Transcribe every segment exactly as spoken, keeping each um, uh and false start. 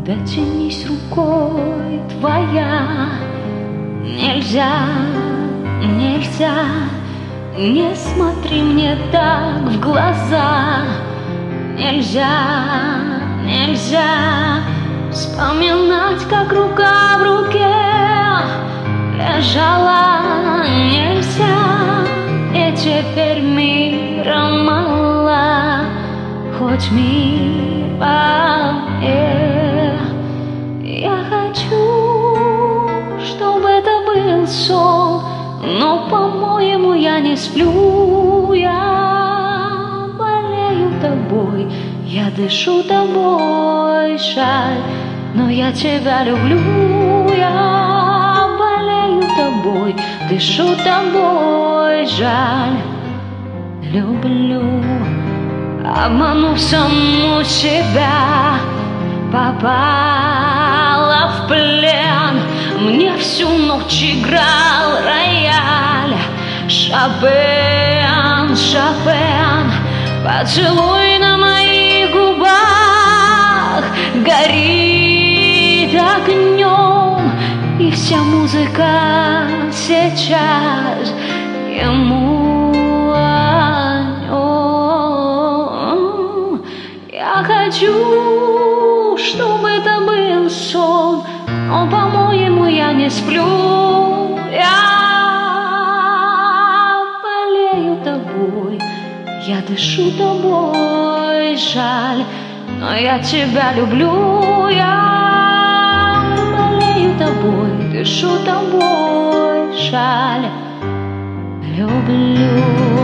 Дотянись рукой твоя, нельзя, нельзя, не смотри мне так в глаза. Нельзя, нельзя вспоминать, как рука в руке лежала. Нельзя, и теперь мира мало, хоть мир поверь. Я хочу, чтобы это был сон, но, по-моему, я не сплю. Я болею тобой, я дышу тобой, жаль, но я тебя люблю. Я болею тобой, дышу тобой, жаль, люблю. Обманув саму себя, попала в плен. Мне всю ночь играл рояль. Шопен, Шопен, поцелуй на моих губах горит огнем, и вся музыка сейчас ему о нем. Я хочу, чтобы это был сон, но, по-моему, я не сплю. Я болею тобой, я дышу тобой, жаль, но я тебя люблю. Я болею тобой, дышу тобой, жаль, люблю.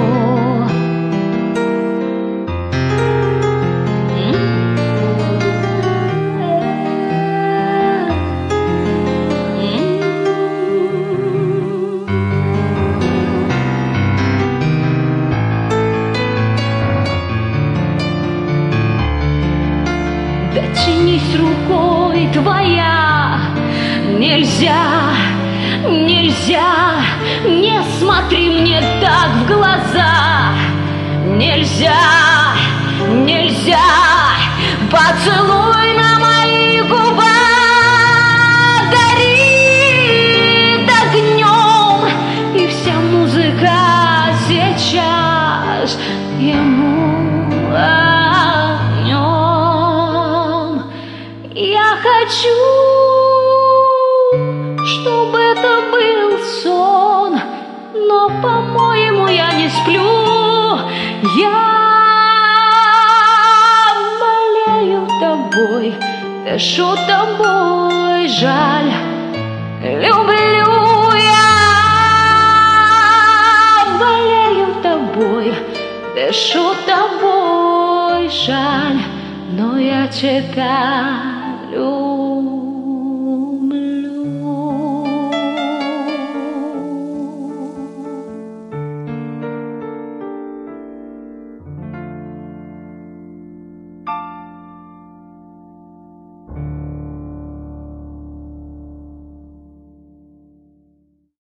Дотянись рукой твоя, нельзя, нельзя, не смотри мне так в глаза. Нельзя, нельзя, поцелуй на моих губах горит огнем, и вся музыка сейчас ему о нем. Я хочу, чтобы это был сон, но, по-моему, я не сплю. Я болею тобой, дышу тобой, жаль, люблю. Я болею тобой, дышу тобой, жаль, но я тебя люблю.